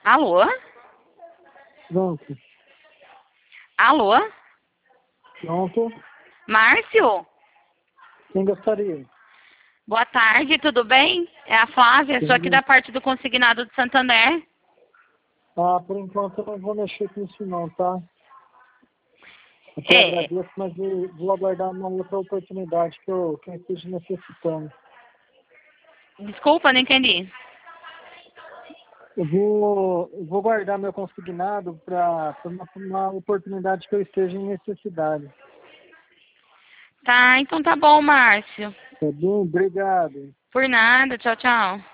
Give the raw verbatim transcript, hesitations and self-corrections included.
Alô? Pronto. Alô? Pronto. Márcio? Quem gostaria? Boa tarde, tudo bem? É a Flávia, sou aqui Tudo. da parte do Consignado de Santander. Ah, por enquanto eu não vou mexer com isso não, tá? Até É, agradeço, mas eu vou aguardar uma outra oportunidade que eu, que eu esteja necessitando. desculpa, não entendi. Eu vou, eu vou guardar meu consignado para uma, uma oportunidade que eu esteja em necessidade. Tá, então tá bom, Márcio. Tá bom? Obrigado. Por nada, tchau, tchau.